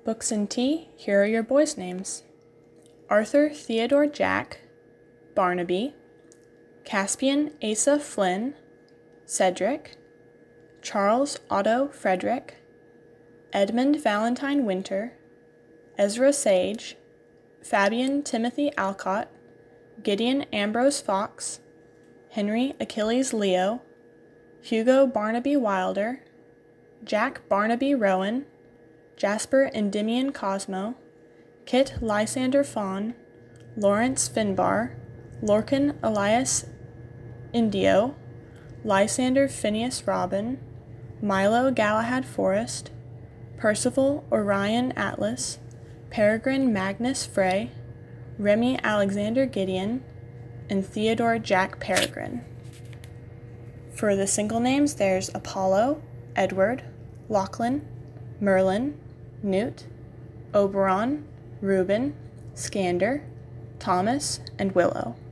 Books and Tea, here are your boys' names. Arthur Theodore Jack, Barnaby, Caspian Asa Flynn, Cedric, Charles Otto Frederick, Edmund Valentine Winter, Ezra Sage, Fabian Timothy Alcott, Gideon Ambrose Fox, Henry Achilles Leo, Hugo Barnaby Wilder, Jack Barnaby Rowan, Jasper Endymion Cosmo, Kit Lysander Fawn, Lawrence Finbar, Lorcan Elias Indio, Lysander Phineas Robin, Milo Galahad Forrest, Percival Orion Atlas, Peregrine Magnus Frey, Remy Alexander Gideon, and Theodore Jack Peregrine. For the single names, there's Apollo, Edward, Lachlan, Merlin, Newt, Oberon, Reuben, Scander, Thomas, and Willow.